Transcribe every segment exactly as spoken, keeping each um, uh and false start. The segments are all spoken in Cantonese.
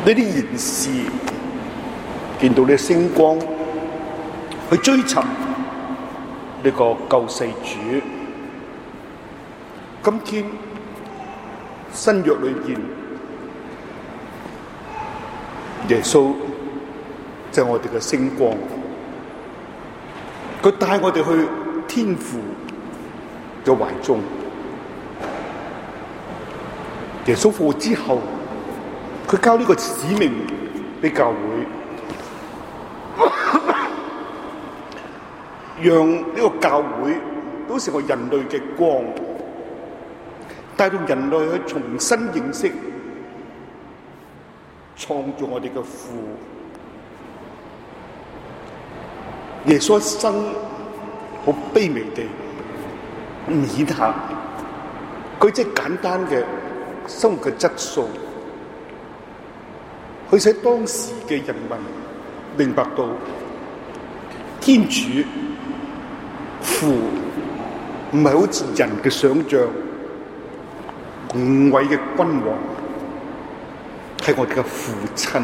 呢啲賢士見到呢星光，去追尋呢個救世主。今天新約裏邊，耶穌就係我哋嘅星光，佢帶我哋去天父嘅懷中。耶穌復活之後，佢交呢個使命俾教會，讓呢個教會都成為人類嘅光，帶動人類去重新認識創造我哋嘅父。耶穌一生好卑微地唔顯赫，佢即係簡單嘅生活嘅質素，佢使當時嘅人民明白到天主父唔係好似人嘅想象宏偉嘅君王，係我哋嘅父親。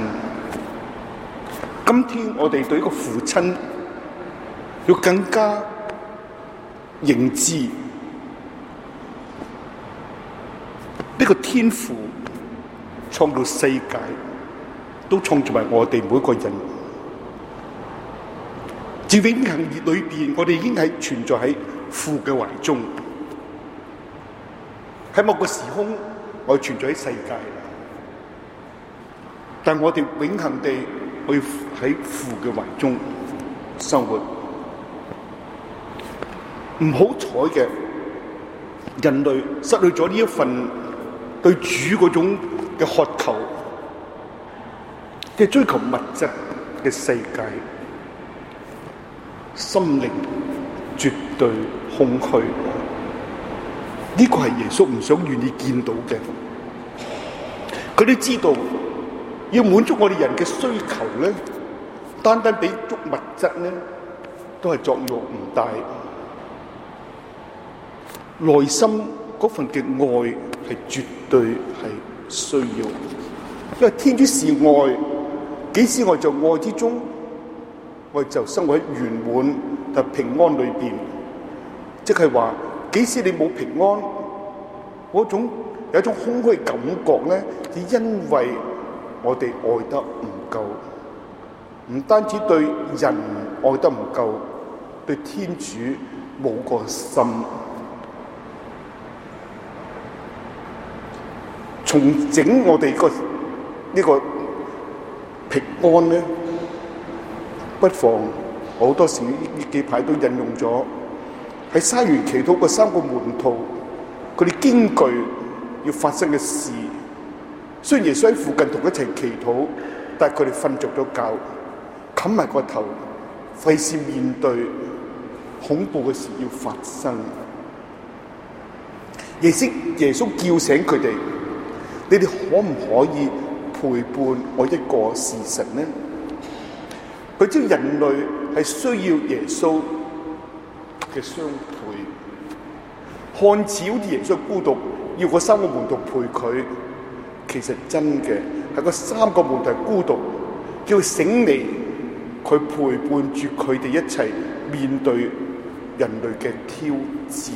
今天我哋對呢個父親要更加認知，呢個天父創造世界，都創造埋我哋每一個人。自永恆裏邊，我哋已經係存在喺父嘅懷中。喺某個時空，我哋存在喺世界，但我哋永恆地去喺父嘅懷中生活。唔好彩嘅，人類失去咗呢一份對主嗰種嘅渴求，嘅追求物質嘅世界，心靈絕對空虛。呢個係耶穌唔想願意見到嘅。佢都知道要滿足我哋人嘅需求咧，單單俾足物質咧，都係作用唔大。內心嗰份嘅愛係絕對係需要，因為天主是愛，幾時愛就愛之中，我哋就生活喺圓滿同平安裏邊。即係話，幾時你冇平安，嗰種有一種空虛感覺咧，只因為我哋愛得唔夠，唔單止對人愛得唔夠，對天主冇個心。重整我哋、這個呢、這個平安咧，不妨好多時呢幾排都引用咗喺沙園祈禱嘅三個門徒，佢哋驚懼要發生嘅事。雖然耶穌喺附近同一齊祈禱，但係佢哋瞓着咗覺，冚埋個頭，費事面對恐怖嘅事要發生。耶穌耶穌叫醒佢哋。你哋可唔可以陪伴我一個時辰呢？佢知道人類係需要耶穌嘅相陪，看似好似耶穌孤獨，要嗰三個門徒陪佢，其實真嘅係嗰三個門徒孤獨，叫佢醒嚟，佢陪伴住佢哋一齊面對人類嘅挑戰。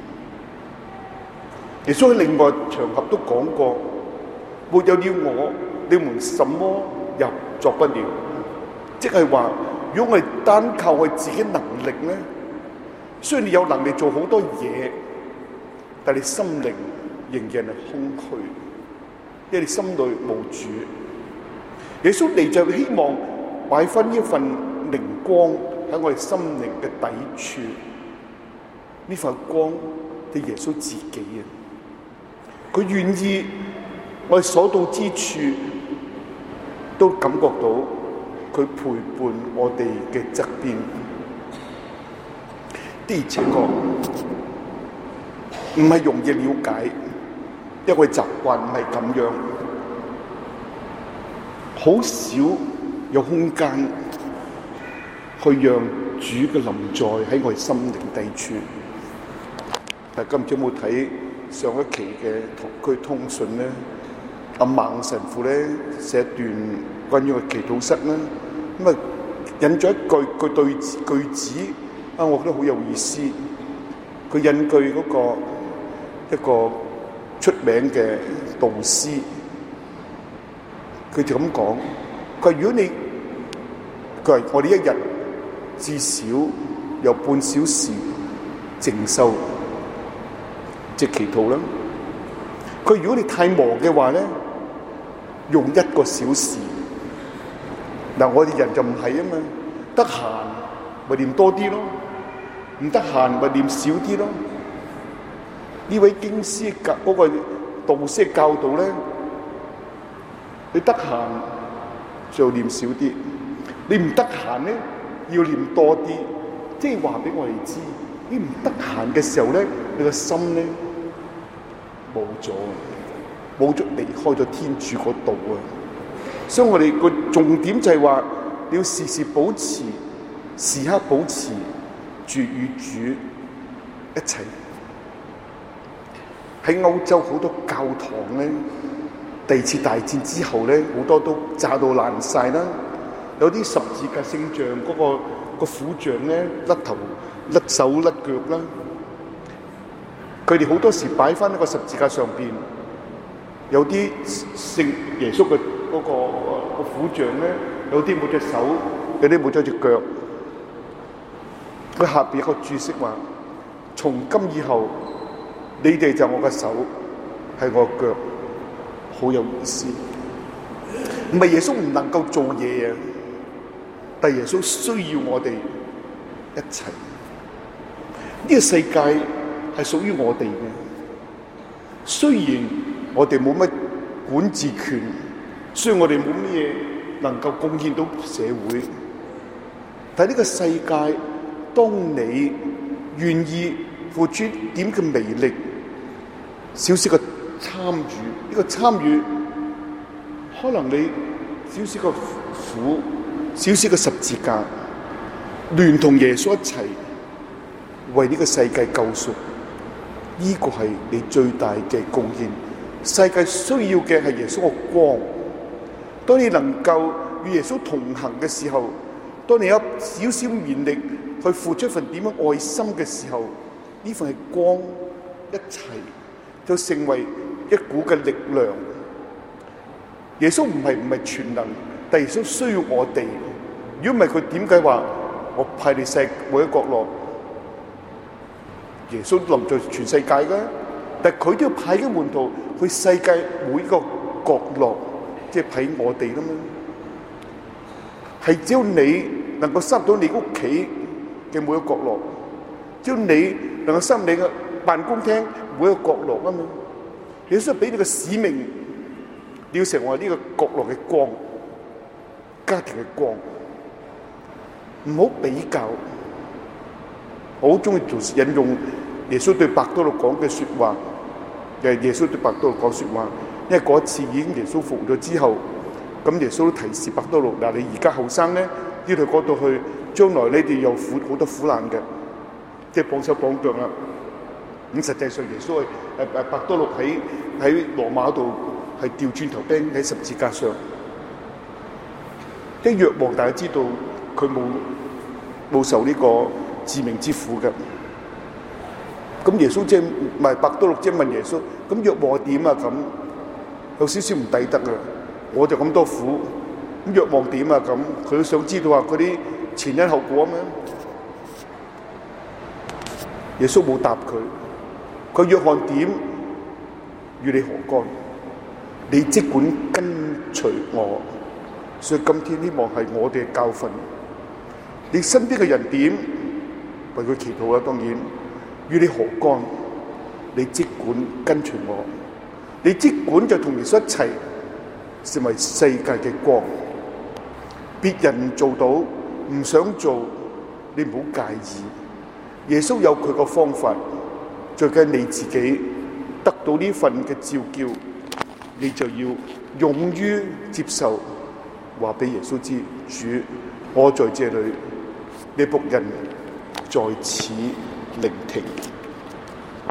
耶穌喺另外場合都講過，沒有了我，你們什麼也作不了。即係話，如果我哋單靠我自己能力咧，雖然你有能力做好多嘢，但你心靈仍然係空虛，因為你心裏冇主。耶穌嚟就希望擺翻呢一份靈光喺我哋心靈嘅底處，呢份光係耶穌自己啊！佢願意我哋所到之處都感覺到佢陪伴我哋嘅側邊。的而且確唔係容易了解，因為我哋習慣唔係咁樣，好少有空間去讓主嘅臨在喺我哋心靈底處。但今朝有冇睇上一期嘅同區通訊咧？ 阿孟神父咧寫一段關於個祈禱室啦，咁啊引咗一句句對句子啊，我覺得好有意思。佢引句嗰個一個出名嘅導師，佢就咁講：佢話如果你佢話我哋一日至少有半小時靜修，即係祈禱啦。佢如果你太忙嘅話咧，用一個小時。嗱，我哋人就唔係啊嘛，得閒咪念多啲咯，唔得閒咪念少啲咯。呢位經師教嗰個導師教導咧，你得閒就念少啲，你唔得閒咧要念多啲，即係話俾我哋知，你唔得閒嘅時候咧，你個心咧冇咗，冇咗離開咗天主嗰度啊！所以我哋個重點就係話，你要時時保持，時刻保持住與主一齊。喺歐洲好多教堂咧，第二次大戰之後咧，好多都炸到爛晒啦。有啲十字架聖像嗰、那個、那個苦像咧，甩頭、甩手、甩腳啦。佢哋好多時擺翻喺個十字架上邊，有啲聖耶穌嘅。嗰、那個、那個苦像咧，有啲冇隻手，有啲冇咗隻腳。佢下邊一個注釋話：從今以後，你哋就我嘅手，係我嘅腳，好有意思。唔係耶穌唔能夠做嘢啊，但係耶穌需要我哋一齊。呢、這個世界係屬於我哋嘅，雖然我哋冇乜管治權。雖然我哋冇乜嘢能夠貢獻到社會，但係呢個世界，當你願意付出點嘅微力，少少嘅參與，呢、這個參與可能你少少嘅苦，少少嘅十字架，聯同耶穌一齊為呢個世界救贖，呢、這個係你最大嘅貢獻。世界需要嘅係耶穌嘅光。當你能夠與耶穌同行嘅時候，當你有少少勉力去付出一份點樣愛心嘅時候，呢份係光一齊就成為一股嘅力量。耶穌唔係唔係全能，但耶穌需要我哋。如果唔係佢點解話我派你世每一個角落？耶穌臨在全世界嘅，但係佢都要派啲門徒去世界每一個角落。即係喺我哋啦嘛，係只要你能夠塞到你屋企嘅每一個角落，只要你能夠塞你嘅辦公廳每一個角落啊嘛，你需要俾你嘅使命，你要成為呢個角落嘅光，家庭嘅光，唔好比較。我好中意做引用耶穌對伯多祿講嘅說話，誒，耶穌對伯多祿講說話。因為嗰次已經耶穌復活咗之後，咁耶穌都提示伯多祿，嗱，你而家後生咧，呢度嗰度去，將來你哋有苦好多苦難嘅，即係綁手綁腳啦。咁實際上耶穌係誒誒伯多祿喺喺羅馬度係掉轉頭釘喺十字架上。即係若望大家知道佢冇冇受呢個致命之苦嘅。咁耶穌即係唔係伯多祿即係問耶穌，咁若望點啊咁？有少少唔抵得啊！我就咁多苦，咁若望點啊咁？佢都想知道啊嗰啲前因後果咩？耶穌冇答佢，佢若望點與你何干？你即管跟隨我。所以今天希望係我哋嘅教訓。你身邊嘅人點為佢祈禱啊？當然與你何干？你即管跟隨我。你即管就同耶穌一齊成為世界嘅光。別人做到唔想做，你唔好介意。耶穌有佢個方法，最緊你自己得到呢份嘅召叫，你就要勇於接受，話俾耶穌知：主，我在這裏，你僕人在此聆聽。